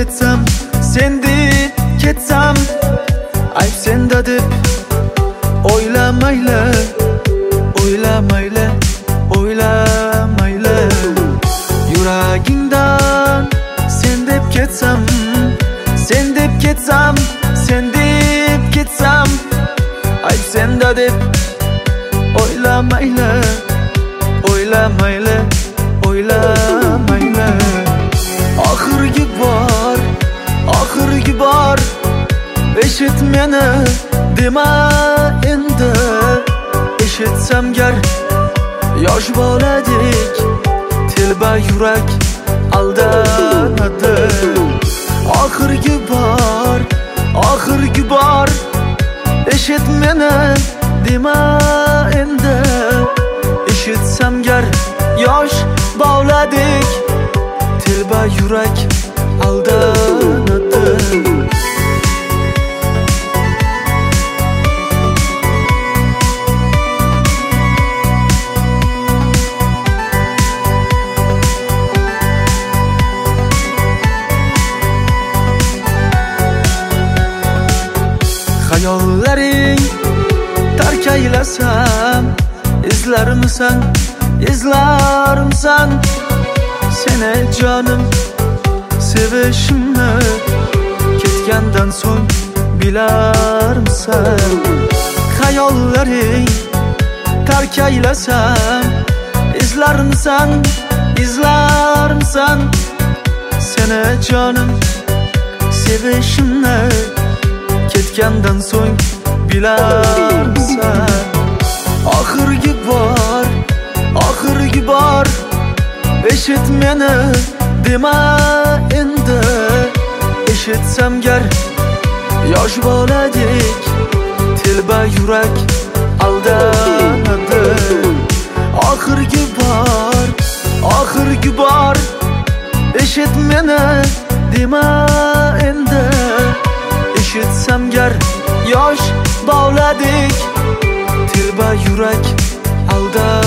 ketsam, sen deb ketsam, ayb senda deb o'ylamayla, o'ylamayla, o'ylamayla. Yuragingdan sen deb ketsam, sen deb ketsam, sen deb ketsam, ayb senda deb o'ylamayla, o'ylamayla, o'ylamayla. Oxirgi bor, eshit meni, dema endi. Eshitsam gar yosh boladek, telba yurak aldanadi. Oxirgi bor, eshit meni, dema endi. Eshitsam gar yosh boladek, telba yurak aldanadi. Hayollaring tark aylasam, izlarmisan, izlarmisan seni jonim, sevishimni ketgandan so'ng bilarmisan. Hayollaring tark aylasam, izlarmisan, izlarmisan seni jonim, sevishimni ketgandan so'ng bilarmisan. Oxirgi bor, eshit meni, dema endi. Eshitsam gar yosh boladek, telba yurak aldanadi. Oxirgi bor, eshit meni, dema endi. Eshitsam gar yosh boladek, telba yurak aldanadi.